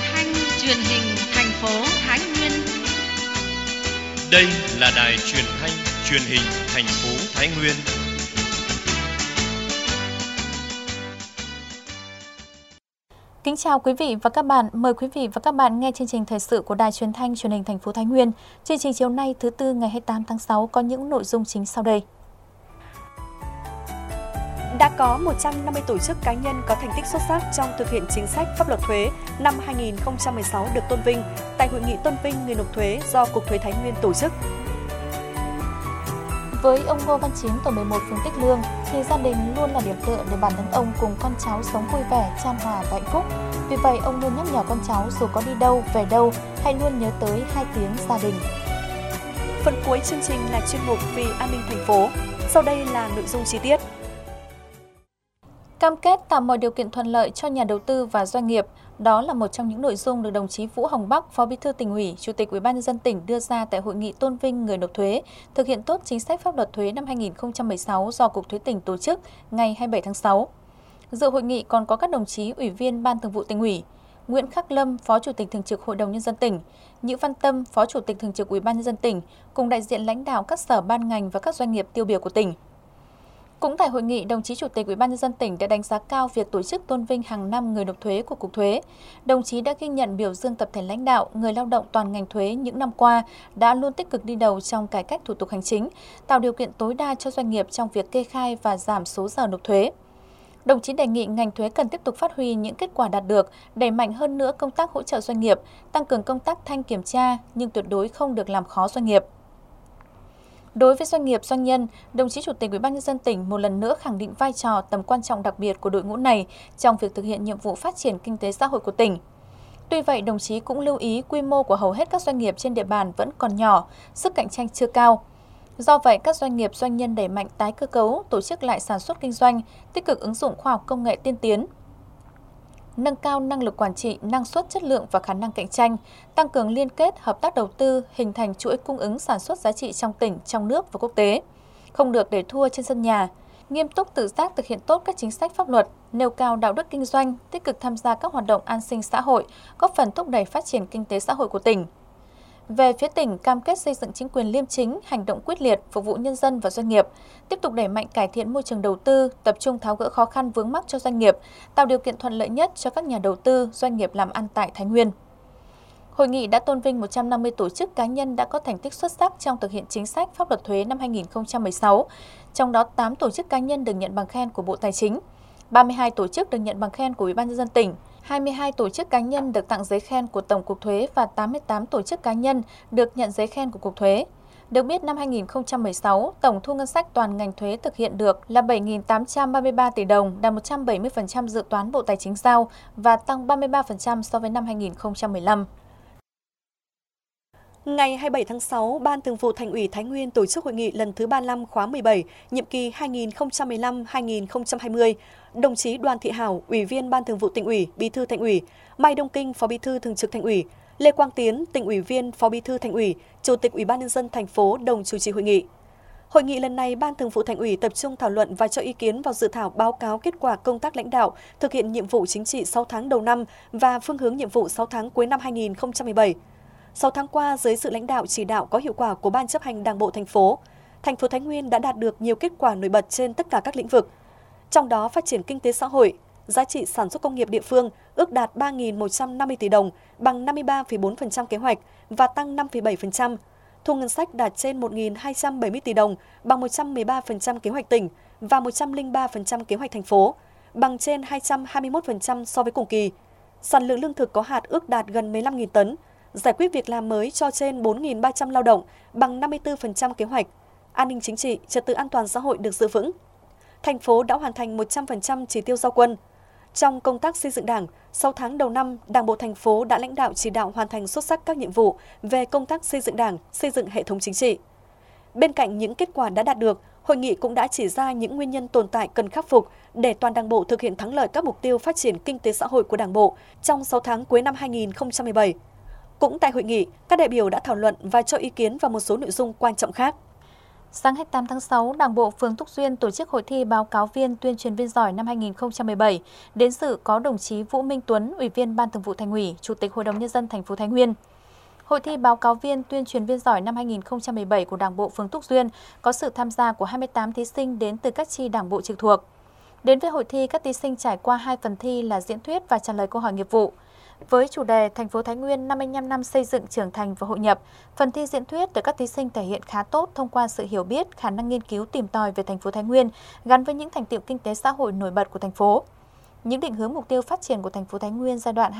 thanh truyền hình thành phố Thái Nguyên. Đây là đài truyền thanh truyền hình thành phố Thái Nguyên. Kính chào quý vị và các bạn. Mời quý vị và các bạn nghe chương trình thời sự của đài truyền thanh truyền hình thành phố Thái Nguyên. Chương trình chiều nay thứ Tư ngày 28 tháng 6 có những nội dung chính sau đây. Đã có 150 tổ chức cá nhân có thành tích xuất sắc trong thực hiện chính sách pháp luật thuế năm 2016 được tôn vinh tại Hội nghị tôn vinh người nộp thuế do Cục Thuế Thái Nguyên tổ chức. Với ông Ngô Văn Chín, tổ 11 phường Tích Lương, thì gia đình luôn là điểm tựa để bản thân ông cùng con cháu sống vui vẻ, chan hòa và hạnh phúc. Vì vậy, ông luôn nhắc nhở con cháu dù có đi đâu, về đâu, hãy luôn nhớ tới 2 tiếng gia đình. Phần cuối chương trình là chuyên mục Vì an ninh thành phố. Sau đây là nội dung chi tiết. Cam kết tạo mọi điều kiện thuận lợi cho nhà đầu tư và doanh nghiệp, đó là một trong những nội dung được đồng chí Vũ Hồng Bắc, Phó Bí thư Tỉnh ủy, Chủ tịch Ủy ban nhân dân tỉnh đưa ra tại hội nghị tôn vinh người nộp thuế, thực hiện tốt chính sách pháp luật thuế năm 2016 do Cục Thuế tỉnh tổ chức ngày 27 tháng 6. Dự hội nghị còn có các đồng chí Ủy viên Ban Thường vụ Tỉnh ủy, Nguyễn Khắc Lâm, Phó Chủ tịch Thường trực Hội đồng nhân dân tỉnh, Nhữ Văn Tâm, Phó Chủ tịch Thường trực Ủy ban nhân dân tỉnh, cùng đại diện lãnh đạo các sở ban ngành và các doanh nghiệp tiêu biểu của tỉnh. Cũng tại hội nghị, đồng chí Chủ tịch Ủy ban nhân dân tỉnh đã đánh giá cao việc tổ chức tôn vinh hàng năm người nộp thuế của Cục Thuế. Đồng chí đã ghi nhận biểu dương tập thể lãnh đạo, người lao động toàn ngành thuế những năm qua đã luôn tích cực đi đầu trong cải cách thủ tục hành chính, tạo điều kiện tối đa cho doanh nghiệp trong việc kê khai và giảm số giờ nộp thuế. Đồng chí đề nghị ngành thuế cần tiếp tục phát huy những kết quả đạt được, đẩy mạnh hơn nữa công tác hỗ trợ doanh nghiệp, tăng cường công tác thanh kiểm tra nhưng tuyệt đối không được làm khó doanh nghiệp. Đối với doanh nghiệp, doanh nhân, đồng chí Chủ tịch Ủy ban nhân dân tỉnh một lần nữa khẳng định vai trò tầm quan trọng đặc biệt của đội ngũ này trong việc thực hiện nhiệm vụ phát triển kinh tế xã hội của tỉnh. Tuy vậy, đồng chí cũng lưu ý quy mô của hầu hết các doanh nghiệp trên địa bàn vẫn còn nhỏ, sức cạnh tranh chưa cao. Do vậy, các doanh nghiệp, doanh nhân đẩy mạnh tái cơ cấu, tổ chức lại sản xuất kinh doanh, tích cực ứng dụng khoa học công nghệ tiên tiến, nâng cao năng lực quản trị, năng suất, chất lượng và khả năng cạnh tranh, tăng cường liên kết, hợp tác đầu tư, hình thành chuỗi cung ứng sản xuất giá trị trong tỉnh, trong nước và quốc tế. Không được để thua trên sân nhà, nghiêm túc tự giác thực hiện tốt các chính sách pháp luật, nêu cao đạo đức kinh doanh, tích cực tham gia các hoạt động an sinh xã hội, góp phần thúc đẩy phát triển kinh tế xã hội của tỉnh. Về phía tỉnh, cam kết xây dựng chính quyền liêm chính, hành động quyết liệt, phục vụ nhân dân và doanh nghiệp, tiếp tục đẩy mạnh cải thiện môi trường đầu tư, tập trung tháo gỡ khó khăn vướng mắc cho doanh nghiệp, tạo điều kiện thuận lợi nhất cho các nhà đầu tư, doanh nghiệp làm ăn tại Thái Nguyên. Hội nghị đã tôn vinh 150 tổ chức cá nhân đã có thành tích xuất sắc trong thực hiện chính sách pháp luật thuế năm 2016, trong đó 8 tổ chức cá nhân được nhận bằng khen của Bộ Tài chính, 32 tổ chức được nhận bằng khen của Ủy ban nhân dân tỉnh, 22 tổ chức cá nhân được tặng giấy khen của Tổng cục Thuế và 88 tổ chức cá nhân được nhận giấy khen của Cục Thuế. Được biết, năm 2016, tổng thu ngân sách toàn ngành thuế thực hiện được là 7.833 tỷ đồng, đạt 170% dự toán Bộ Tài chính giao và tăng 33% so với năm 2015. Ngày 27 tháng 6, Ban Thường vụ Thành ủy Thái Nguyên tổ chức hội nghị lần thứ 35 khóa 17, nhiệm kỳ 2015-2020. Đồng chí Đoàn Thị Hảo, Ủy viên Ban Thường vụ Tỉnh ủy, Bí thư Thành ủy, Mai Đông Kinh, Phó Bí thư Thường trực Thành ủy, Lê Quang Tiến, Tỉnh ủy viên, Phó Bí thư Thành ủy, Chủ tịch Ủy ban nhân dân thành phố đồng chủ trì hội nghị. Hội nghị lần này, Ban Thường vụ Thành ủy tập trung thảo luận và cho ý kiến vào dự thảo báo cáo kết quả công tác lãnh đạo thực hiện nhiệm vụ chính trị 6 tháng đầu năm và phương hướng nhiệm vụ 6 tháng cuối năm 2017. 6 tháng qua, dưới sự lãnh đạo chỉ đạo có hiệu quả của Ban chấp hành Đảng bộ thành phố Thái Nguyên đã đạt được nhiều kết quả nổi bật trên tất cả các lĩnh vực. Trong đó, phát triển kinh tế xã hội, giá trị sản xuất công nghiệp địa phương ước đạt 3.150 tỷ đồng, bằng 53,4% kế hoạch và tăng 5,7%. Thu ngân sách đạt trên 1.270 tỷ đồng, bằng 113% kế hoạch tỉnh và 103% kế hoạch thành phố, bằng trên 221% so với cùng kỳ. Sản lượng lương thực có hạt ước đạt gần 15.000 tấn, giải quyết việc làm mới cho trên 4.300 lao động, bằng 54% kế hoạch. An ninh chính trị, trật tự an toàn xã hội được giữ vững. Thành phố đã hoàn thành 100% chỉ tiêu giao quân. Trong công tác xây dựng Đảng, 6 tháng đầu năm, Đảng bộ thành phố đã lãnh đạo chỉ đạo hoàn thành xuất sắc các nhiệm vụ về công tác xây dựng Đảng, xây dựng hệ thống chính trị. Bên cạnh những kết quả đã đạt được, hội nghị cũng đã chỉ ra những nguyên nhân tồn tại cần khắc phục để toàn Đảng bộ thực hiện thắng lợi các mục tiêu phát triển kinh tế xã hội của Đảng bộ trong 6 tháng cuối năm 2017. Cũng tại hội nghị, các đại biểu đã thảo luận và cho ý kiến vào một số nội dung quan trọng khác. Sáng 28 tháng 6, Đảng bộ phường Túc Duyên tổ chức hội thi báo cáo viên tuyên truyền viên giỏi năm 2017. Đến dự có đồng chí Vũ Minh Tuấn, Ủy viên Ban Thường vụ Thành ủy, Chủ tịch Hội đồng Nhân dân thành phố Thái Nguyên. Hội thi báo cáo viên tuyên truyền viên giỏi năm 2017 của Đảng bộ phường Túc Duyên có sự tham gia của 28 thí sinh đến từ các chi đảng bộ trực thuộc. Đến với hội thi, các thí sinh trải qua 2 phần thi là diễn thuyết và trả lời câu hỏi nghiệp vụ. Với chủ đề Thành phố Thái Nguyên 55 năm xây dựng, trưởng thành và hội nhập, phần thi diễn thuyết được các thí sinh thể hiện khá tốt thông qua sự hiểu biết, khả năng nghiên cứu tìm tòi về thành phố Thái Nguyên gắn với những thành tựu kinh tế xã hội nổi bật của thành phố. Những định hướng mục tiêu phát triển của thành phố Thái Nguyên giai đoạn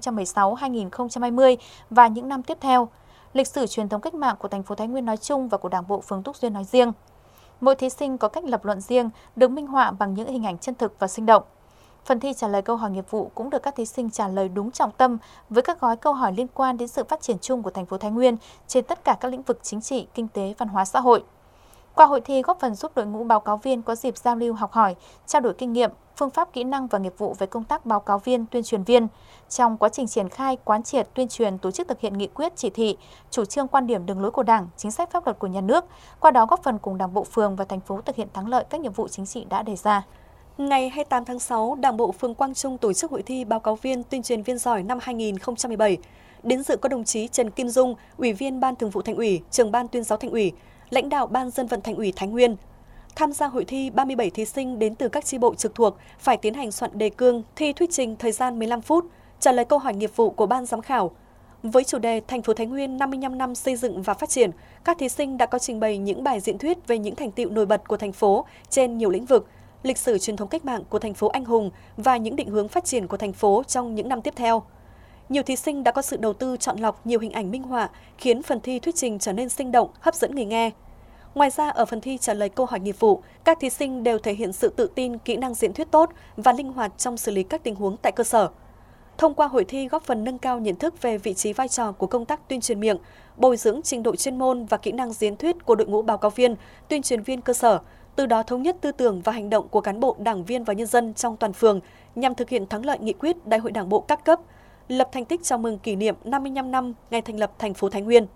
2016-2020 và những năm tiếp theo, lịch sử truyền thống cách mạng của thành phố Thái Nguyên nói chung và của Đảng bộ phường Túc Duyên nói riêng. Mỗi thí sinh có cách lập luận riêng, được minh họa bằng những hình ảnh chân thực và sinh động. Phần thi trả lời câu hỏi nghiệp vụ cũng được các thí sinh trả lời đúng trọng tâm với các gói câu hỏi liên quan đến sự phát triển chung của thành phố Thái Nguyên trên tất cả các lĩnh vực chính trị, kinh tế, văn hóa xã hội. Qua hội thi góp phần giúp đội ngũ báo cáo viên có dịp giao lưu học hỏi, trao đổi kinh nghiệm, phương pháp kỹ năng và nghiệp vụ về công tác báo cáo viên, tuyên truyền viên. Trong quá trình triển khai, quán triệt, tuyên truyền, tổ chức thực hiện nghị quyết, chỉ thị, chủ trương quan điểm đường lối của Đảng, chính sách pháp luật của nhà nước, qua đó góp phần cùng Đảng bộ phường và thành phố thực hiện thắng lợi các nhiệm vụ chính trị đã đề ra. Ngày 28 tháng 6, Đảng bộ phường Quang Trung tổ chức hội thi báo cáo viên tuyên truyền viên giỏi năm 2017. Đến dự có đồng chí Trần Kim Dung, Ủy viên Ban Thường vụ Thành ủy, Trưởng ban Tuyên giáo Thành ủy, lãnh đạo Ban Dân vận Thành ủy Thái Nguyên. Tham gia hội thi, 37 thí sinh đến từ các chi bộ trực thuộc phải tiến hành soạn đề cương, thi thuyết trình thời gian 15 phút, trả lời câu hỏi nghiệp vụ của ban giám khảo. Với chủ đề Thành phố Thái Nguyên 55 năm xây dựng và phát triển, các thí sinh đã có trình bày những bài diễn thuyết về những thành tựu nổi bật của thành phố trên nhiều lĩnh vực, lịch sử truyền thống cách mạng của thành phố anh hùng và những định hướng phát triển của thành phố trong những năm tiếp theo. Nhiều thí sinh đã có sự đầu tư chọn lọc nhiều hình ảnh minh họa, khiến phần thi thuyết trình trở nên sinh động, hấp dẫn người nghe. Ngoài ra, ở phần thi trả lời câu hỏi nghiệp vụ, các thí sinh đều thể hiện sự tự tin, kỹ năng diễn thuyết tốt và linh hoạt trong xử lý các tình huống tại cơ sở. Thông qua hội thi góp phần nâng cao nhận thức về vị trí vai trò của công tác tuyên truyền miệng, bồi dưỡng trình độ chuyên môn và kỹ năng diễn thuyết của đội ngũ báo cáo viên, tuyên truyền viên cơ sở, từ đó thống nhất tư tưởng và hành động của cán bộ, đảng viên và nhân dân trong toàn phường nhằm thực hiện thắng lợi nghị quyết Đại hội Đảng bộ các cấp, lập thành tích chào mừng kỷ niệm 55 năm ngày thành lập thành phố Thái Nguyên.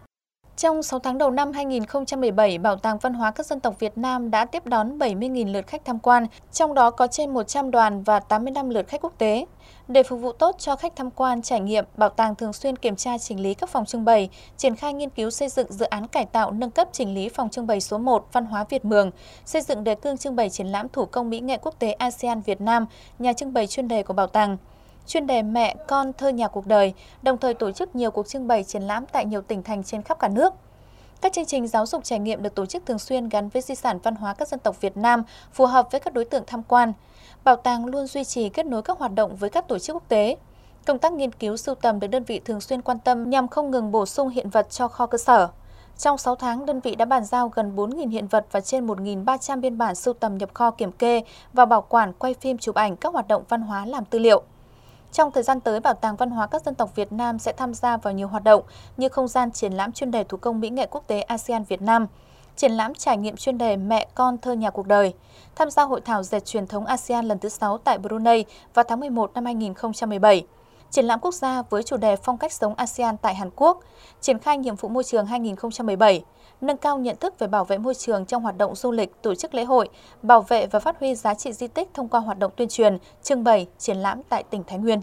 Trong 6 tháng đầu năm 2017, Bảo tàng Văn hóa các dân tộc Việt Nam đã tiếp đón 70.000 lượt khách tham quan, trong đó có trên 100 đoàn và 85 lượt khách quốc tế. Để phục vụ tốt cho khách tham quan trải nghiệm, Bảo tàng thường xuyên kiểm tra chỉnh lý các phòng trưng bày, triển khai nghiên cứu xây dựng dự án cải tạo nâng cấp chỉnh lý phòng trưng bày số 1 Văn hóa Việt Mường, xây dựng đề cương trưng bày triển lãm thủ công mỹ nghệ quốc tế ASEAN Việt Nam, nhà trưng bày chuyên đề của Bảo tàng. Chuyên đề Mẹ, Con, Thơ Nhà Cuộc Đời, đồng thời tổ chức nhiều cuộc trưng bày triển lãm tại nhiều tỉnh thành trên khắp cả nước. Các chương trình giáo dục trải nghiệm được tổ chức thường xuyên gắn với di sản văn hóa các dân tộc Việt Nam, phù hợp với các đối tượng tham quan. Bảo tàng luôn duy trì kết nối các hoạt động với các tổ chức quốc tế. Công tác nghiên cứu sưu tầm được đơn vị thường xuyên quan tâm nhằm không ngừng bổ sung hiện vật cho kho cơ sở. Trong 6 tháng, đơn vị đã bàn giao gần 4.000 hiện vật và trên 1.300 biên bản sưu tầm nhập kho kiểm kê và bảo quản, quay phim chụp ảnh các hoạt động văn hóa làm tư liệu. Trong thời gian tới, Bảo tàng Văn hóa các dân tộc Việt Nam sẽ tham gia vào nhiều hoạt động như không gian triển lãm chuyên đề thủ công mỹ nghệ quốc tế ASEAN Việt Nam, triển lãm trải nghiệm chuyên đề Mẹ, Con, Thơ Nhà Cuộc Đời, tham gia hội thảo dệt truyền thống ASEAN lần thứ 6 tại Brunei vào tháng 11 năm 2017, triển lãm quốc gia với chủ đề Phong cách sống ASEAN tại Hàn Quốc, triển khai nhiệm vụ môi trường 2017, nâng cao nhận thức về bảo vệ môi trường trong hoạt động du lịch, tổ chức lễ hội, bảo vệ và phát huy giá trị di tích thông qua hoạt động tuyên truyền, trưng bày, triển lãm tại tỉnh Thái Nguyên.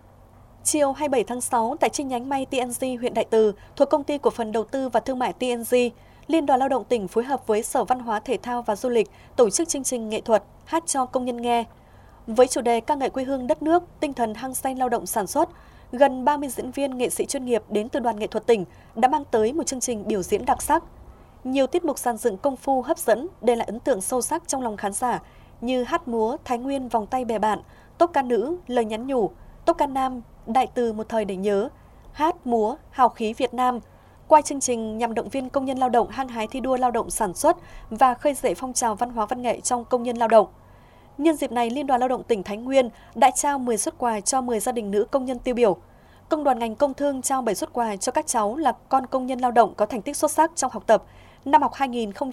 Chiều 27 tháng 6, tại chi nhánh may TNG huyện Đại Từ thuộc Công ty Cổ phần Đầu tư và Thương mại TNG, Liên đoàn Lao động tỉnh phối hợp với Sở Văn hóa Thể thao và Du lịch tổ chức chương trình nghệ thuật Hát cho công nhân nghe. Với chủ đề ca ngợi quê hương đất nước, tinh thần hăng say lao động sản xuất, gần 30 diễn viên nghệ sĩ chuyên nghiệp đến từ đoàn nghệ thuật tỉnh đã mang tới một chương trình biểu diễn đặc sắc. Nhiều tiết mục dàn dựng công phu hấp dẫn để lại ấn tượng sâu sắc trong lòng khán giả như hát múa Thái Nguyên vòng tay bè bạn, tốp ca nữ lời nhắn nhủ, tốp ca nam Đại Từ một thời để nhớ, hát múa hào khí Việt Nam. Qua chương trình nhằm động viên công nhân lao động hăng hái thi đua lao động sản xuất và khơi dậy phong trào văn hóa văn nghệ trong công nhân lao động. Nhân dịp này, Liên đoàn Lao động tỉnh Thái Nguyên đã trao 10 suất quà cho 10 gia đình nữ công nhân tiêu biểu. Công đoàn ngành công thương trao 7 suất quà cho các cháu là con công nhân lao động có thành tích xuất sắc trong học tập năm học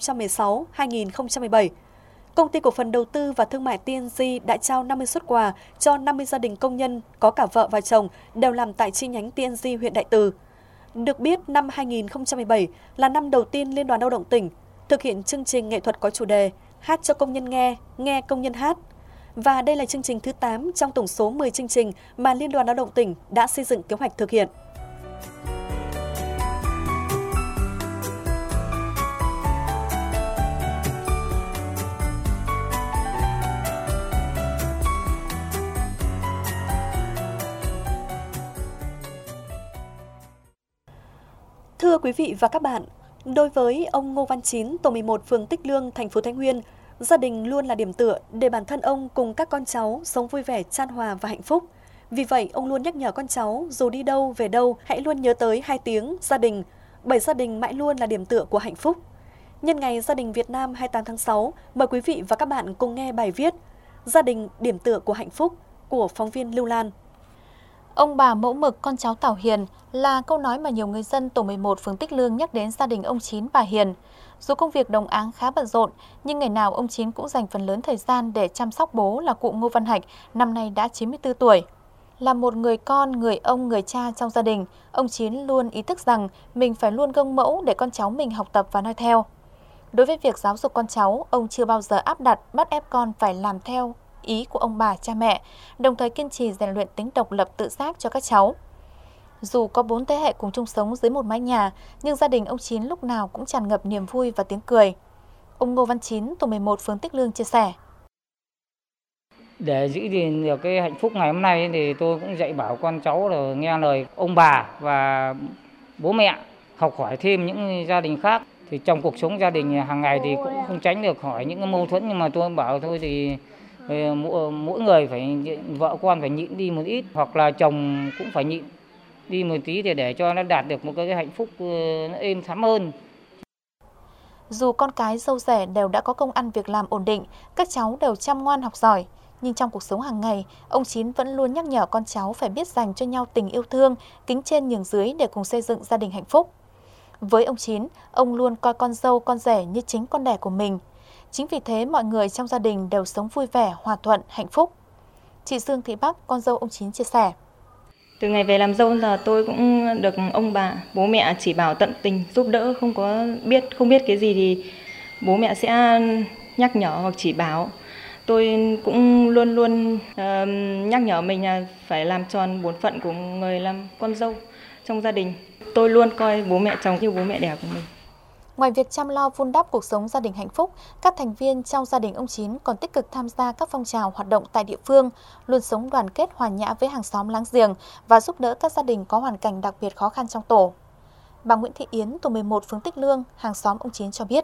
2016-2017. Công ty Cổ phần Đầu tư và Thương mại TNG đã trao 50 suất quà cho 50 gia đình công nhân có cả vợ và chồng đều làm tại chi nhánh TNG huyện Đại Từ. Được biết, năm 2017 là năm đầu tiên Liên đoàn Lao động tỉnh thực hiện chương trình nghệ thuật có chủ đề Hát cho công nhân nghe công nhân hát. Và đây là chương trình thứ 8 trong tổng số 10 chương trình mà Liên đoàn Lao động tỉnh đã xây dựng kế hoạch thực hiện. Thưa quý vị và các bạn, đối với ông Ngô Văn Chín, tổ 11 phường Tích Lương, thành phố Thái Nguyên, gia đình luôn là điểm tựa để bản thân ông cùng các con cháu sống vui vẻ, chan hòa và hạnh phúc. Vì vậy, ông luôn nhắc nhở con cháu dù đi đâu về đâu hãy luôn nhớ tới 2 tiếng gia đình, bởi gia đình mãi luôn là điểm tựa của hạnh phúc. Nhân ngày Gia đình Việt Nam 28 tháng 6, mời quý vị và các bạn cùng nghe bài viết Gia đình điểm tựa của hạnh phúc của phóng viên Lưu Lan. Ông bà mẫu mực con cháu Tảo Hiền là câu nói mà nhiều người dân tổ 11 phường Tích Lương nhắc đến gia đình ông Chín bà Hiền. Dù công việc đồng áng khá bận rộn, nhưng ngày nào ông Chín cũng dành phần lớn thời gian để chăm sóc bố là cụ Ngô Văn Hạch, năm nay đã 94 tuổi. Là một người con, người ông, người cha trong gia đình, ông Chín luôn ý thức rằng mình phải luôn gương mẫu để con cháu mình học tập và noi theo. Đối với việc giáo dục con cháu, ông chưa bao giờ áp đặt, bắt ép con phải làm theo ý của ông bà, cha mẹ, đồng thời kiên trì rèn luyện tính độc lập tự giác cho các cháu. Dù có 4 thế hệ cùng chung sống dưới một mái nhà, nhưng gia đình ông Chín lúc nào cũng tràn ngập niềm vui và tiếng cười. Ông Ngô Văn Chín, tổ 11 phường Tích Lương chia sẻ. Để giữ gìn được cái hạnh phúc ngày hôm nay thì tôi cũng dạy bảo con cháu là nghe lời ông bà và bố mẹ, học hỏi thêm những gia đình khác. Thì trong cuộc sống gia đình hàng ngày thì cũng không tránh được hỏi những cái mâu thuẫn, nhưng mà tôi bảo thôi thì mỗi người phải vợ con phải nhịn đi một ít, hoặc là chồng cũng phải nhịn đi một tí để cho nó đạt được một cái hạnh phúc nó êm thắm hơn. Dù con cái dâu rẻ đều đã có công ăn việc làm ổn định, các cháu đều chăm ngoan học giỏi, nhưng trong cuộc sống hàng ngày, ông Chín vẫn luôn nhắc nhở con cháu phải biết dành cho nhau tình yêu thương, kính trên nhường dưới để cùng xây dựng gia đình hạnh phúc. Với ông Chín, ông luôn coi con dâu, con rể như chính con đẻ của mình. Chính vì thế mọi người trong gia đình đều sống vui vẻ, hòa thuận, hạnh phúc. Chị Dương Thị Bắc, con dâu ông Chín chia sẻ. Từ ngày về làm dâu giờ tôi cũng được ông bà, bố mẹ chỉ bảo tận tình giúp đỡ, không biết cái gì thì bố mẹ sẽ nhắc nhở hoặc chỉ bảo. Tôi cũng luôn luôn nhắc nhở mình là phải làm tròn bổn phận của người làm con dâu trong gia đình. Tôi luôn coi bố mẹ chồng như bố mẹ đẻ của mình. Ngoài việc chăm lo vun đắp cuộc sống gia đình hạnh phúc, các thành viên trong gia đình ông Chín còn tích cực tham gia các phong trào hoạt động tại địa phương, luôn sống đoàn kết hòa nhã với hàng xóm láng giềng và giúp đỡ các gia đình có hoàn cảnh đặc biệt khó khăn trong tổ. Bà Nguyễn Thị Yến, tổ 11 phường Tích Lương, hàng xóm ông Chín cho biết.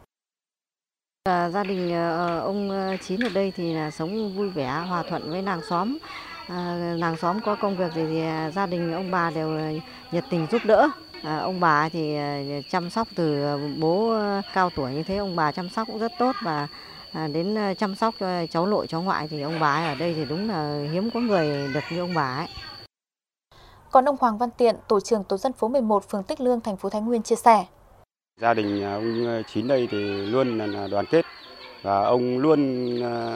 Gia đình ông Chín ở đây thì là sống vui vẻ, hòa thuận với làng xóm. Làng xóm có công việc gì thì gia đình ông bà đều nhiệt tình giúp đỡ. Ông bà thì chăm sóc từ bố cao tuổi như thế, ông bà chăm sóc cũng rất tốt, và đến chăm sóc cho cháu nội cháu ngoại thì ông bà ở đây thì đúng là hiếm có người được như ông bà ấy. Còn ông Hoàng Văn Tiện, tổ trưởng tổ dân phố 11 phường Tích Lương, thành phố Thái Nguyên chia sẻ. Gia đình ông Chín đây thì luôn là đoàn kết và ông luôn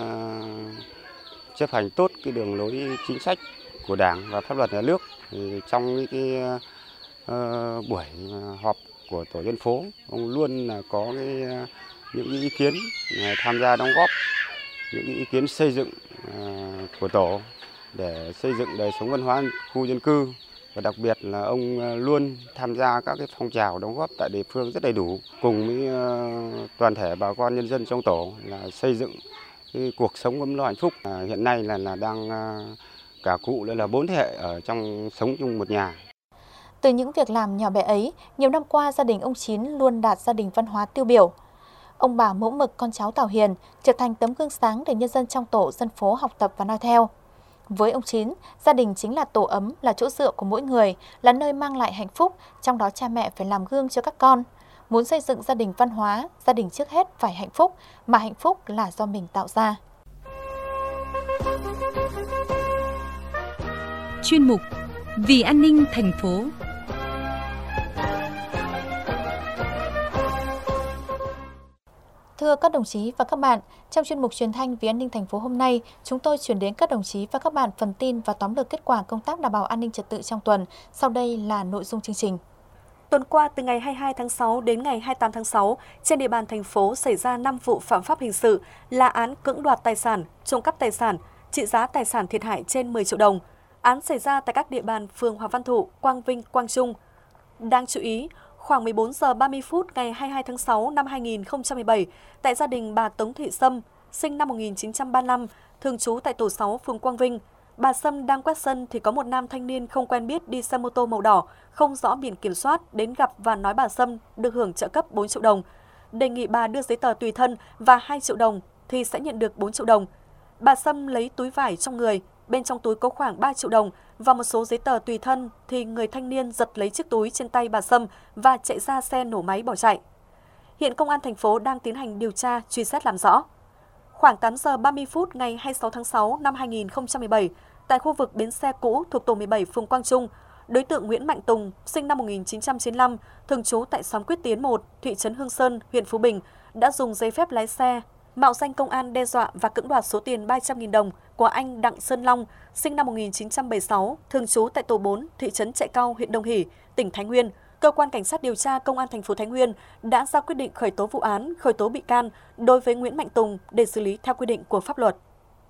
chấp hành tốt cái đường lối chính sách của Đảng và pháp luật nhà nước. Thì trong cái buổi họp của tổ dân phố, ông luôn là có những ý kiến tham gia đóng góp những ý kiến xây dựng của tổ để xây dựng đời sống văn hóa khu dân cư, và đặc biệt là ông luôn tham gia các cái phong trào đóng góp tại địa phương rất đầy đủ, cùng với toàn thể bà con nhân dân trong tổ là xây dựng cái cuộc sống ấm no hạnh phúc. Hiện nay là đang cả cụ là 4 thế hệ ở trong sống chung một nhà. Từ những việc làm nhỏ bé ấy, nhiều năm qua gia đình ông Chín luôn đạt gia đình văn hóa tiêu biểu. Ông bà mẫu mực con cháu Tảo Hiền trở thành tấm gương sáng để nhân dân trong tổ dân phố học tập và noi theo. Với ông Chín, gia đình chính là tổ ấm, là chỗ dựa của mỗi người, là nơi mang lại hạnh phúc, trong đó cha mẹ phải làm gương cho các con. Muốn xây dựng gia đình văn hóa, gia đình trước hết phải hạnh phúc, mà hạnh phúc là do mình tạo ra. Chuyên mục Vì an ninh thành phố. Thưa các đồng chí và các bạn, trong chuyên mục truyền thanh Vì an ninh thành phố hôm nay, chúng tôi chuyển đến các đồng chí và các bạn phần tin và tóm lược kết quả công tác đảm bảo an ninh trật tự trong tuần. Sau đây là nội dung chương trình. Tuần qua, từ ngày 22 tháng 6 đến ngày 28 tháng 6, trên địa bàn thành phố xảy ra 5 vụ phạm pháp hình sự là án cưỡng đoạt tài sản, trộm cắp tài sản, trị giá tài sản thiệt hại trên 10 triệu đồng. Án xảy ra tại các địa bàn phường Hoàng Văn Thụ, Quang Vinh, Quang Trung. Đáng chú ý, khoảng 14 giờ 30 phút ngày 22 tháng 6 năm 2017, tại gia đình bà Tống Thị Sâm, sinh năm 1935, thường trú tại tổ 6 phường Quang Vinh, bà Sâm đang quét sân thì có một nam thanh niên không quen biết đi xe mô tô màu đỏ, không rõ biển kiểm soát đến gặp và nói bà Sâm được hưởng trợ cấp 4 triệu đồng. Đề nghị bà đưa giấy tờ tùy thân và 2 triệu đồng thì sẽ nhận được 4 triệu đồng. Bà Sâm lấy túi vải trong người, bên trong túi có khoảng 3 triệu đồng và một số giấy tờ tùy thân thì người thanh niên giật lấy chiếc túi trên tay bà Sâm và chạy ra xe nổ máy bỏ chạy. Hiện Công an thành phố đang tiến hành điều tra, truy xét làm rõ. Khoảng 8 giờ 30 phút ngày 26 tháng 6 năm 2017, tại khu vực bến xe cũ thuộc tổ 17 phường Quang Trung, đối tượng Nguyễn Mạnh Tùng, sinh năm 1995, thường trú tại xóm Quyết Tiến 1, thị trấn Hương Sơn, huyện Phú Bình, đã dùng giấy phép lái xe, mạo danh công an đe dọa và cưỡng đoạt số tiền 300.000 đồng của anh Đặng Sơn Long, sinh năm 1976, thường trú tại tổ 4, thị trấn Trại Cao, huyện Đồng Hỷ, tỉnh Thái Nguyên. Cơ quan Cảnh sát điều tra Công an thành phố Thái Nguyên đã ra quyết định khởi tố vụ án, khởi tố bị can đối với Nguyễn Mạnh Tùng để xử lý theo quy định của pháp luật.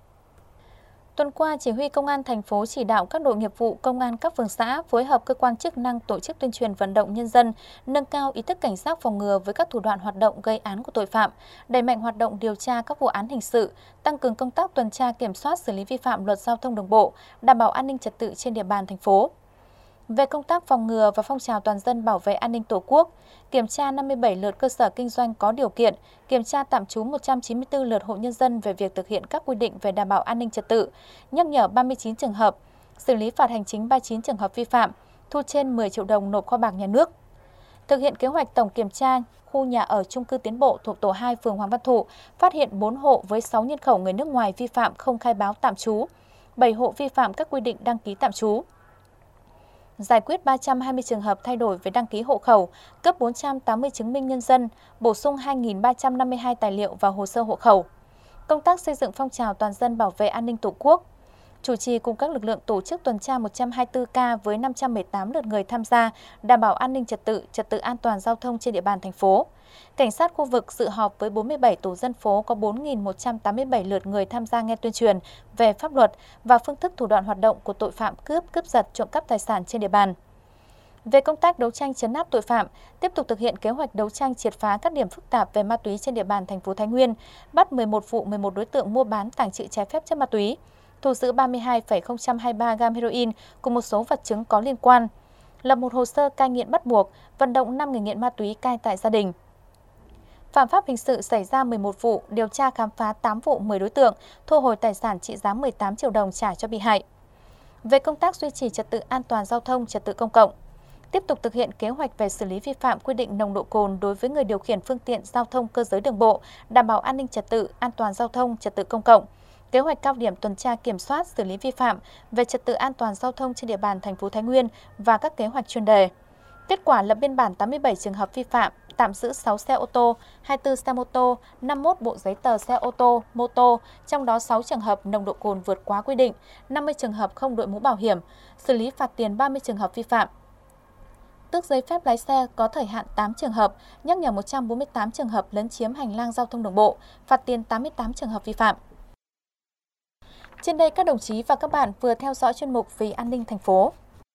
Tuần qua, Chỉ huy Công an thành phố chỉ đạo các đội nghiệp vụ Công an các phường xã phối hợp cơ quan chức năng tổ chức tuyên truyền vận động nhân dân, nâng cao ý thức cảnh giác phòng ngừa với các thủ đoạn hoạt động gây án của tội phạm, đẩy mạnh hoạt động điều tra các vụ án hình sự, tăng cường công tác tuần tra kiểm soát xử lý vi phạm luật giao thông đường bộ, đảm bảo an ninh trật tự trên địa bàn thành phố. Về công tác phòng ngừa và phong trào toàn dân bảo vệ an ninh Tổ quốc, kiểm tra 57 lượt cơ sở kinh doanh có điều kiện, kiểm tra tạm trú 194 lượt hộ nhân dân về việc thực hiện các quy định về đảm bảo an ninh trật tự, nhắc nhở 39 trường hợp, xử lý phạt hành chính 39 trường hợp vi phạm, thu trên 10 triệu đồng nộp kho bạc nhà nước. Thực hiện kế hoạch tổng kiểm tra khu nhà ở chung cư Tiến Bộ thuộc tổ 2 phường Hoàng Văn Thụ, phát hiện 4 hộ với 6 nhân khẩu người nước ngoài vi phạm không khai báo tạm trú, 7 hộ vi phạm các quy định đăng ký tạm trú. Giải quyết 320 trường hợp thay đổi về đăng ký hộ khẩu, cấp 480 chứng minh nhân dân, bổ sung 2.352 tài liệu vào hồ sơ hộ khẩu. Công tác xây dựng phong trào toàn dân bảo vệ an ninh Tổ quốc. Chủ trì cùng các lực lượng tổ chức tuần tra 124K với 518 lượt người tham gia, đảm bảo an ninh trật tự an toàn giao thông trên địa bàn thành phố. Cảnh sát khu vực dự họp với 47 tổ dân phố có 4.187 lượt người tham gia nghe tuyên truyền về pháp luật và phương thức thủ đoạn hoạt động của tội phạm cướp giật, trộm cắp tài sản trên địa bàn. Về công tác đấu tranh trấn áp tội phạm, tiếp tục thực hiện kế hoạch đấu tranh triệt phá các điểm phức tạp về ma túy trên địa bàn thành phố Thái Nguyên, bắt 11 vụ 11 đối tượng mua bán tàng trữ trái phép chất ma túy, thu giữ 32,023 gam heroin cùng một số vật chứng có liên quan, lập một hồ sơ cai nghiện bắt buộc, vận động 5 người nghiện ma túy cai tại gia đình. Phạm pháp hình sự xảy ra 11 vụ, điều tra khám phá 8 vụ 10 đối tượng, thu hồi tài sản trị giá 18 triệu đồng trả cho bị hại. Về công tác duy trì trật tự an toàn giao thông, trật tự công cộng, tiếp tục thực hiện kế hoạch về xử lý vi phạm quy định nồng độ cồn đối với người điều khiển phương tiện giao thông cơ giới đường bộ, đảm bảo an ninh trật tự, an toàn giao thông, trật tự công cộng. Kế hoạch cao điểm tuần tra kiểm soát xử lý vi phạm về trật tự an toàn giao thông trên địa bàn thành phố Thái Nguyên và các kế hoạch chuyên đề. Kết quả lập biên bản 87 trường hợp vi phạm, tạm giữ 6 xe ô tô, 24 xe mô tô, 51 bộ giấy tờ xe ô tô, mô tô, trong đó 6 trường hợp nồng độ cồn vượt quá quy định, 50 trường hợp không đội mũ bảo hiểm, xử lý phạt tiền 30 trường hợp vi phạm. Tước giấy phép lái xe có thời hạn 8 trường hợp, nhắc nhở 148 trường hợp lấn chiếm hành lang giao thông đường bộ, phạt tiền 88 trường hợp vi phạm. Trên đây các đồng chí và các bạn vừa theo dõi chuyên mục Vì an ninh thành phố.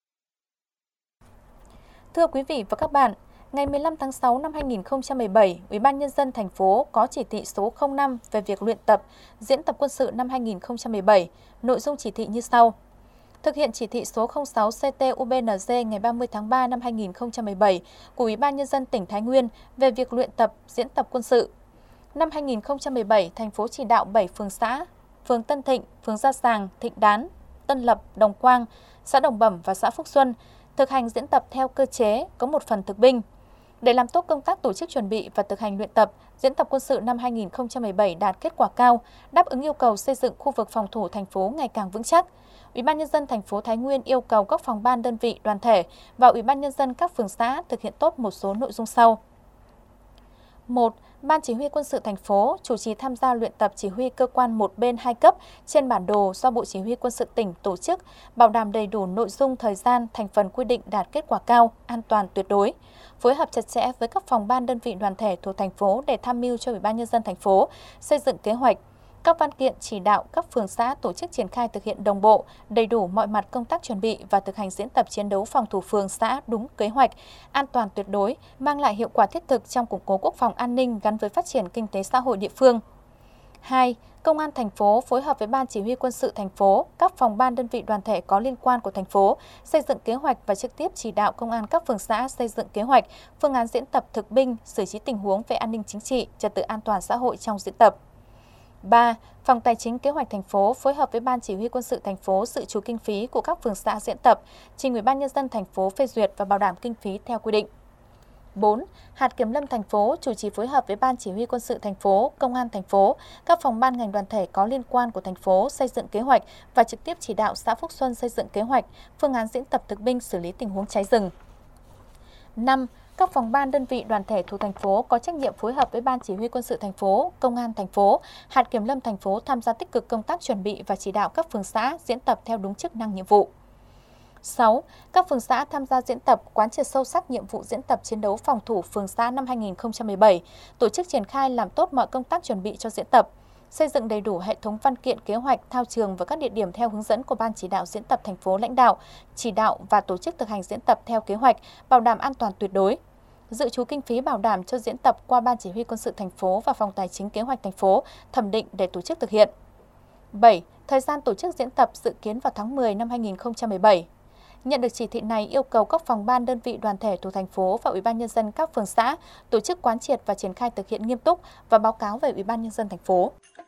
Thưa quý vị và các bạn, ngày 15 tháng 6 năm 2017, Ủy ban Nhân dân thành phố có chỉ thị số 05 về việc luyện tập, diễn tập quân sự năm 2017. Nội dung chỉ thị như sau. Thực hiện chỉ thị số 06 CT-UBND ngày 30 tháng 3 năm 2017 của Ủy ban Nhân dân tỉnh Thái Nguyên về việc luyện tập, diễn tập quân sự. Năm 2017, thành phố chỉ đạo 7 phường xã, phường Tân Thịnh, phường Gia Sàng, Thịnh Đán, Tân Lập, Đồng Quang, xã Đồng Bẩm và xã Phúc Xuân thực hành diễn tập theo cơ chế có một phần thực binh. Để làm tốt công tác tổ chức chuẩn bị và thực hành luyện tập, diễn tập quân sự năm 2017 đạt kết quả cao, đáp ứng yêu cầu xây dựng khu vực phòng thủ thành phố ngày càng vững chắc. Ủy ban Nhân dân thành phố Thái Nguyên yêu cầu các phòng ban đơn vị đoàn thể và Ủy ban Nhân dân các phường xã thực hiện tốt một số nội dung sau. 1. Ban Chỉ huy Quân sự thành phố chủ trì tham gia luyện tập chỉ huy cơ quan một bên 2 cấp trên bản đồ do Bộ Chỉ huy Quân sự tỉnh tổ chức, bảo đảm đầy đủ nội dung, thời gian, thành phần quy định đạt kết quả cao, an toàn tuyệt đối. Phối hợp chặt chẽ với các phòng ban đơn vị đoàn thể thuộc thành phố để tham mưu cho Ủy ban Nhân dân thành phố xây dựng kế hoạch, các văn kiện chỉ đạo các phường xã tổ chức triển khai thực hiện đồng bộ, đầy đủ mọi mặt công tác chuẩn bị và thực hành diễn tập chiến đấu phòng thủ phường xã đúng kế hoạch, an toàn tuyệt đối, mang lại hiệu quả thiết thực trong củng cố quốc phòng an ninh gắn với phát triển kinh tế xã hội địa phương. 2. Công an thành phố phối hợp với Ban Chỉ huy Quân sự thành phố, các phòng ban đơn vị đoàn thể có liên quan của thành phố xây dựng kế hoạch và trực tiếp chỉ đạo công an các phường xã xây dựng kế hoạch, phương án diễn tập thực binh, xử trí tình huống về an ninh chính trị, trật tự an toàn xã hội trong diễn tập. 3. Phòng Tài chính Kế hoạch thành phố phối hợp với Ban Chỉ huy Quân sự thành phố dự trù kinh phí của các phường xã diễn tập, trình Ủy ban Nhân dân thành phố phê duyệt và bảo đảm kinh phí theo quy định. 4. Hạt Kiểm lâm thành phố chủ trì phối hợp với Ban Chỉ huy Quân sự thành phố, Công an thành phố, các phòng ban ngành đoàn thể có liên quan của thành phố xây dựng kế hoạch và trực tiếp chỉ đạo xã Phúc Xuân xây dựng kế hoạch, phương án diễn tập thực binh xử lý tình huống cháy rừng. 5. Các phòng ban đơn vị đoàn thể thuộc thành phố có trách nhiệm phối hợp với Ban Chỉ huy Quân sự thành phố, Công an thành phố, Hạt Kiểm lâm thành phố tham gia tích cực công tác chuẩn bị và chỉ đạo các phường xã diễn tập theo đúng chức năng nhiệm vụ. 6. Các phường xã tham gia diễn tập quán triệt sâu sắc nhiệm vụ diễn tập chiến đấu phòng thủ phường xã năm 2017, tổ chức triển khai làm tốt mọi công tác chuẩn bị cho diễn tập, xây dựng đầy đủ hệ thống văn kiện kế hoạch, thao trường và các địa điểm theo hướng dẫn của Ban chỉ đạo diễn tập thành phố lãnh đạo, chỉ đạo và tổ chức thực hành diễn tập theo kế hoạch, bảo đảm an toàn tuyệt đối. Dự trù kinh phí bảo đảm cho diễn tập qua Ban Chỉ huy Quân sự thành phố và Phòng Tài chính Kế hoạch thành phố thẩm định để tổ chức thực hiện. 7. Thời gian tổ chức diễn tập dự kiến vào tháng 10 năm 2017. Nhận được chỉ thị này, yêu cầu các phòng ban đơn vị đoàn thể thuộc thành phố và Ủy ban Nhân dân các phường xã tổ chức quán triệt và triển khai thực hiện nghiêm túc và báo cáo về Ủy ban Nhân dân thành phố.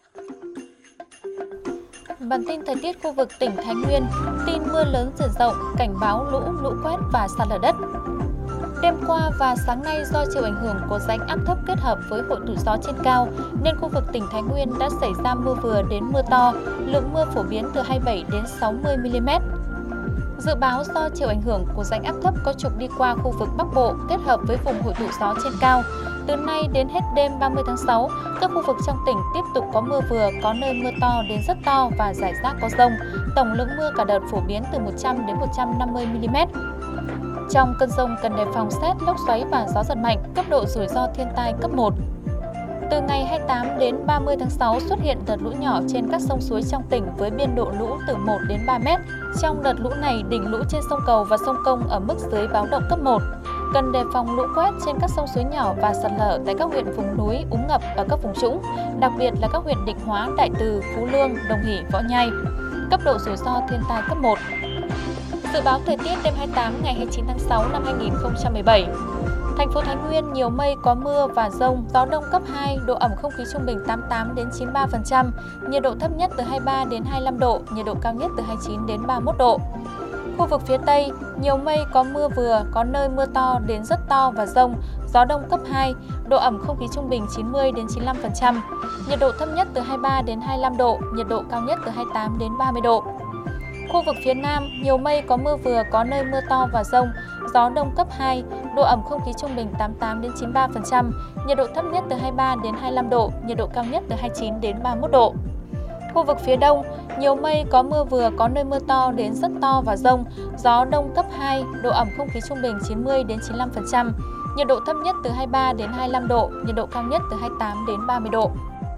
Bản tin thời tiết khu vực tỉnh Thái Nguyên, tin mưa lớn diện rộng, cảnh báo lũ quét và sạt lở đất. Đêm qua và sáng nay do chịu ảnh hưởng của rãnh áp thấp kết hợp với hội tụ gió trên cao nên khu vực tỉnh Thái Nguyên đã xảy ra mưa vừa đến mưa to, lượng mưa phổ biến từ 27 đến 60 mm. Dự báo do chịu ảnh hưởng của rãnh áp thấp có trục đi qua khu vực Bắc Bộ kết hợp với vùng hội tụ gió trên cao, từ nay đến hết đêm 30 tháng 6, các khu vực trong tỉnh tiếp tục có mưa vừa, có nơi mưa to đến rất to và rải rác có dông. Tổng lượng mưa cả đợt phổ biến từ 100 đến 150 mm. Trong cơn dông cần đề phòng sét, lốc xoáy và gió giật mạnh, cấp độ rủi ro thiên tai cấp 1. Từ ngày 28 đến 30 tháng 6 xuất hiện đợt lũ nhỏ trên các sông suối trong tỉnh với biên độ lũ từ 1 đến 3 mét. Trong đợt lũ này, đỉnh lũ trên sông Cầu và sông Công ở mức dưới báo động cấp 1. Cần đề phòng lũ quét trên các sông suối nhỏ và sạt lở tại các huyện vùng núi, úng ngập ở các vùng trũng, đặc biệt là các huyện Định Hóa, Đại Từ, Phú Lương, Đồng Hỷ, Võ Nhai. Cấp độ rủi ro thiên tai cấp 1. Dự báo thời tiết đêm 28 ngày 29 tháng 6 năm 2017. Thành phố Thái Nguyên nhiều mây có mưa và dông, gió đông cấp 2, độ ẩm không khí trung bình 88 đến 93%, nhiệt độ thấp nhất từ 23 đến 25 độ, nhiệt độ cao nhất từ 29 đến 31 độ. Khu vực phía Tây, nhiều mây có mưa vừa, có nơi mưa to đến rất to và dông, gió đông cấp 2, độ ẩm không khí trung bình 90 đến 95%, nhiệt độ thấp nhất từ 23 đến 25 độ, nhiệt độ cao nhất từ 28 đến 30 độ. Khu vực phía Nam, nhiều mây có mưa vừa, có nơi mưa to và dông, gió đông cấp 2, độ ẩm không khí trung bình 88 đến 93%, nhiệt độ thấp nhất từ 23 đến 25 độ, nhiệt độ cao nhất từ 29 đến 31 độ. Khu vực phía Đông, nhiều mây có mưa vừa, có nơi mưa to đến rất to và dông, gió đông cấp 2, độ ẩm không khí trung bình 90 đến 95%, nhiệt độ thấp nhất từ 23 đến 25 độ, nhiệt độ cao nhất từ 28 đến 30 độ.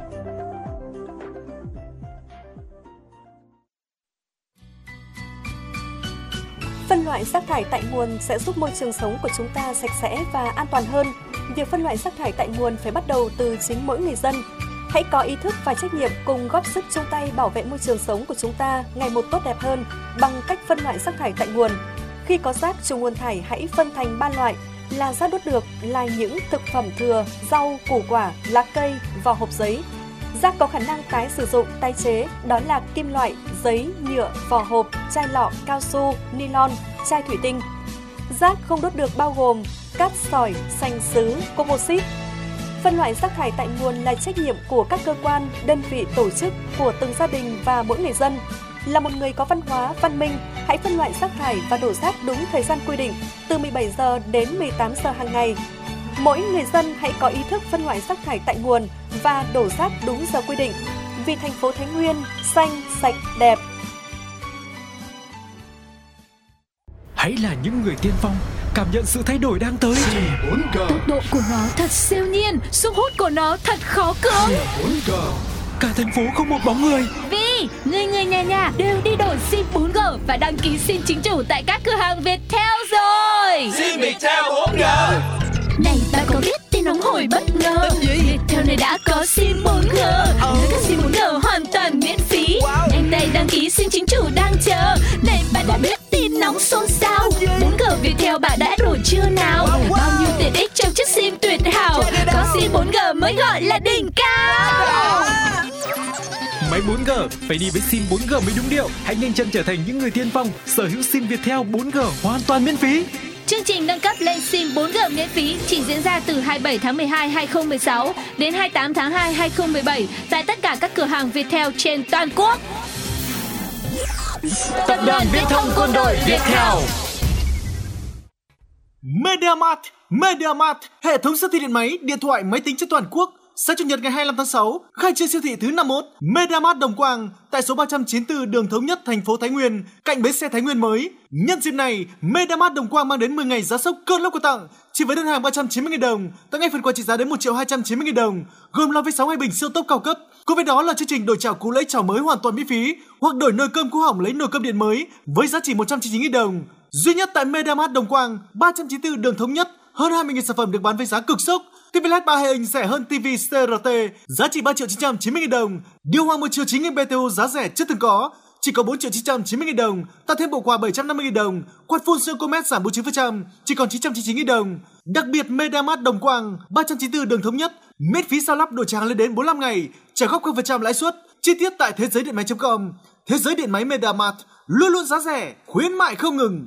Phân loại rác thải tại nguồn sẽ giúp môi trường sống của chúng ta sạch sẽ và an toàn hơn. Việc phân loại rác thải tại nguồn phải bắt đầu từ chính mỗi người dân. Hãy có ý thức và trách nhiệm cùng góp sức chung tay bảo vệ môi trường sống của chúng ta ngày một tốt đẹp hơn bằng cách phân loại rác thải tại nguồn. Khi có rác trùng nguồn thải hãy phân thành 3 loại là rác đốt được là những thực phẩm thừa, rau, củ quả, lá cây, vỏ hộp giấy. Rác có khả năng tái sử dụng, tái chế đó là kim loại, giấy, nhựa, vỏ hộp, chai lọ, cao su, nylon, chai thủy tinh. Rác không đốt được bao gồm cát sỏi, sành sứ, composite. Phân loại rác thải tại nguồn là trách nhiệm của các cơ quan, đơn vị, tổ chức, của từng gia đình và mỗi người dân. Là một người có văn hóa, văn minh, hãy phân loại rác thải và đổ rác đúng thời gian quy định từ 17 giờ đến 18 giờ hàng ngày. Mỗi người dân hãy có ý thức phân loại rác thải tại nguồn và đổ rác đúng giờ quy định. Vì thành phố Thái Nguyên xanh, sạch, đẹp. Hãy là những người tiên phong, cảm nhận sự thay đổi đang tới. Tốc độ của nó thật siêu nhiên, sức hút của nó thật khó cưỡng. Cả thành phố không một bóng người. Vì người nhà đều đi đổi SIM 4G và đăng ký SIM chính chủ tại các cửa hàng Viettel rồi. SIM Viettel 4G. Này bạn có biết tin nóng hổi bất ngờ? Viettel này đã có SIM 4G. Với các SIM 4G hoàn toàn miễn phí. Nhanh tay đăng ký SIM chính chủ đang chờ. Này bạn đã biết tin nóng xôn xao? 4G Viettel bạn đã đổi chưa nào? Bao nhiêu tiện ích trong chiếc SIM tuyệt hảo. Có SIM 4G mới gọi là đỉnh cao. Máy 4G phải đi với SIM 4G mới đúng điệu. Hãy nhanh chân trở thành những người tiên phong, sở hữu SIM Viettel 4G hoàn toàn miễn phí. Chương trình nâng cấp lên SIM 4G miễn phí chỉ diễn ra từ 27 tháng 12 2016 đến 28 tháng 2 2017 tại tất cả các cửa hàng Viettel trên toàn quốc. Tập đoàn Viễn thông Quân đội Viettel. MediaMart, hệ thống siêu thị điện máy, điện thoại, máy tính trên toàn quốc. Sáng Chủ nhật ngày 25 tháng 6, khai trương siêu thị thứ 51, MediaMart Đồng Quang tại số 394 đường Thống Nhất, thành phố Thái Nguyên, cạnh bến xe Thái Nguyên mới. Nhân dịp này, MediaMart Đồng Quang mang đến 10 ngày giá sốc cơn lốc quà tặng, chỉ với đơn hàng 390.000 đồng, tặng ngay phần quà trị giá đến 1.290.000 đồng, gồm lò vi sóng hay bình siêu tốc cao cấp. Cùng với đó là chương trình đổi chảo cũ lấy chảo mới hoàn toàn miễn phí, hoặc đổi nồi cơm cũ hỏng lấy nồi cơm điện mới với giá chỉ 199.000 đồng. Duy nhất tại MediaMart Đồng Quang, 394 đường Thống Nhất, hơn 20.000 sản phẩm được bán với giá cực sốc. TV LED 32 inch rẻ hơn TV CRT, giá chỉ 3.990.000 đồng. Điều hòa 1 triệu 9.000 BTU giá rẻ chưa từng có, chỉ có 4.990.000 đồng. Tặng thêm bộ quà 750.000 đồng. Quạt phun siêu Comet giảm 49%, chỉ còn 999.000 đồng. Đặc biệt MediaMart Đồng Quang, 394 đường Thống Nhất, miễn phí sao lắp đổi trả lên đến 45 ngày, trả góp 0% lãi suất. Chi tiết tại thế giới điện máy.com. Thế giới điện máy MediaMart, luôn luôn giá rẻ, khuyến mại không ngừng.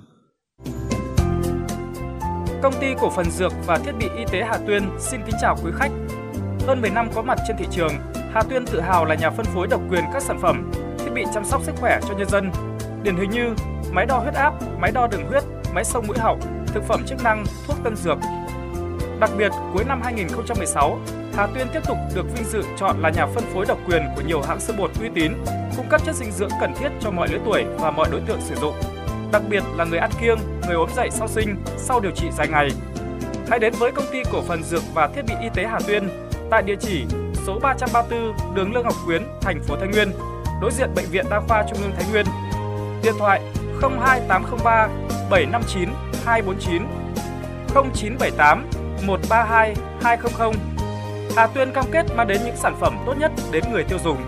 Công ty cổ phần dược và thiết bị y tế Hà Tuyên xin kính chào quý khách. Hơn 10 năm có mặt trên thị trường, Hà Tuyên tự hào là nhà phân phối độc quyền các sản phẩm, thiết bị chăm sóc sức khỏe cho nhân dân. Điển hình như máy đo huyết áp, máy đo đường huyết, máy xông mũi họng, thực phẩm chức năng, thuốc tân dược. Đặc biệt, cuối năm 2016, Hà Tuyên tiếp tục được vinh dự chọn là nhà phân phối độc quyền của nhiều hãng sữa bột uy tín, cung cấp chất dinh dưỡng cần thiết cho mọi lứa tuổi và mọi đối tượng sử dụng. Đặc biệt là người ăn kiêng, người ốm dậy sau sinh, sau điều trị dài ngày. Hãy đến với công ty cổ phần dược và thiết bị y tế Hà Tuyên tại địa chỉ số 334 đường Lương Ngọc Quyến, thành phố Thái Nguyên, đối diện Bệnh viện Đa khoa Trung ương Thái Nguyên. Điện thoại 02803 759 249 0978 132 200. Hà Tuyên cam kết mang đến những sản phẩm tốt nhất đến người tiêu dùng.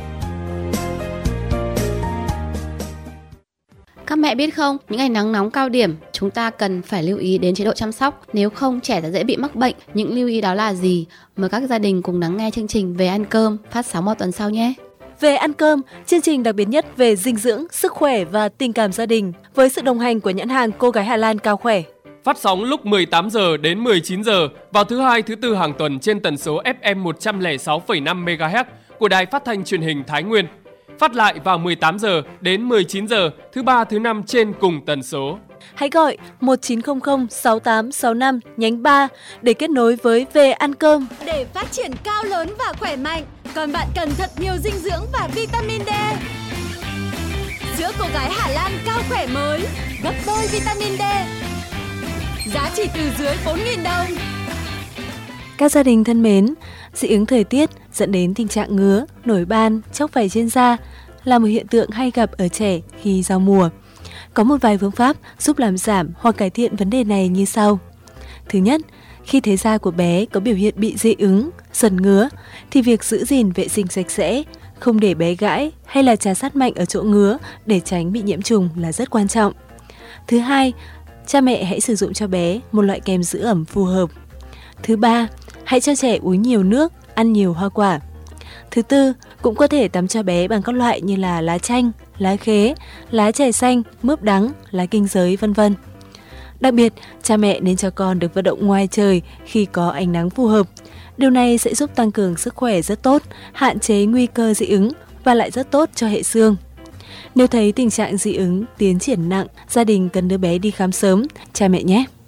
Các mẹ biết không, những ngày nắng nóng cao điểm, chúng ta cần phải lưu ý đến chế độ chăm sóc, nếu không trẻ sẽ dễ bị mắc bệnh. Những lưu ý đó là gì? Mời các gia đình cùng lắng nghe chương trình Về ăn cơm phát sóng vào tuần sau nhé. Về ăn cơm, chương trình đặc biệt nhất về dinh dưỡng, sức khỏe và tình cảm gia đình với sự đồng hành của nhãn hàng Cô gái Hà Lan Cao Khỏe. Phát sóng lúc 18 giờ đến 19 giờ vào thứ hai, thứ tư hàng tuần trên tần số FM 106,5 MHz của Đài Phát thanh Truyền hình Thái Nguyên. Phát lại vào 18 giờ đến 19 giờ thứ ba, thứ năm trên cùng tần số. Hãy gọi 1900 6865 nhánh 3 để kết nối với Về ăn cơm. Để phát triển cao lớn và khỏe mạnh, còn bạn cần thật nhiều dinh dưỡng và vitamin D. Sữa Cô gái Hà Lan Cao Khỏe mới, gấp đôi vitamin D. Giá chỉ từ dưới 4.000 đồng. Các gia đình thân mến, dị ứng thời tiết dẫn đến tình trạng ngứa, nổi ban, chóc vảy trên da là một hiện tượng hay gặp ở trẻ khi giao mùa. Có một vài phương pháp giúp làm giảm hoặc cải thiện vấn đề này như sau. Thứ nhất, khi thấy da của bé có biểu hiện bị dị ứng, sần ngứa thì việc giữ gìn vệ sinh sạch sẽ, không để bé gãi hay là trà sát mạnh ở chỗ ngứa để tránh bị nhiễm trùng là rất quan trọng. Thứ hai, cha mẹ hãy sử dụng cho bé một loại kem giữ ẩm phù hợp. Thứ ba, hãy cho trẻ uống nhiều nước, ăn nhiều hoa quả. Thứ tư, cũng có thể tắm cho bé bằng các loại như là lá chanh, lá khế, lá chè xanh, mướp đắng, lá kinh giới, vân vân. Đặc biệt, cha mẹ nên cho con được vận động ngoài trời khi có ánh nắng phù hợp. Điều này sẽ giúp tăng cường sức khỏe rất tốt, hạn chế nguy cơ dị ứng và lại rất tốt cho hệ xương. Nếu thấy tình trạng dị ứng tiến triển nặng, gia đình cần đưa bé đi khám sớm, cha mẹ nhé.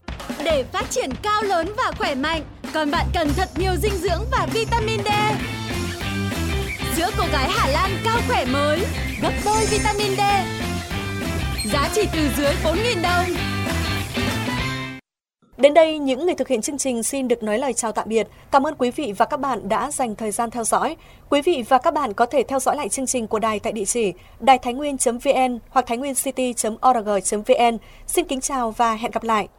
Để phát triển cao lớn và khỏe mạnh, còn bạn cần thật nhiều dinh dưỡng và vitamin D. Sữa cô gái Hà Lan cao khỏe mới, gấp đôi vitamin D. Giá chỉ từ dưới 4.000 đồng. Đến đây, những người thực hiện chương trình xin được nói lời chào tạm biệt. Cảm ơn quý vị và các bạn đã dành thời gian theo dõi. Quý vị và các bạn có thể theo dõi lại chương trình của đài tại địa chỉ đài tháinhnguyên.vn hoặc tháinhguencity.org.vn. Xin kính chào và hẹn gặp lại.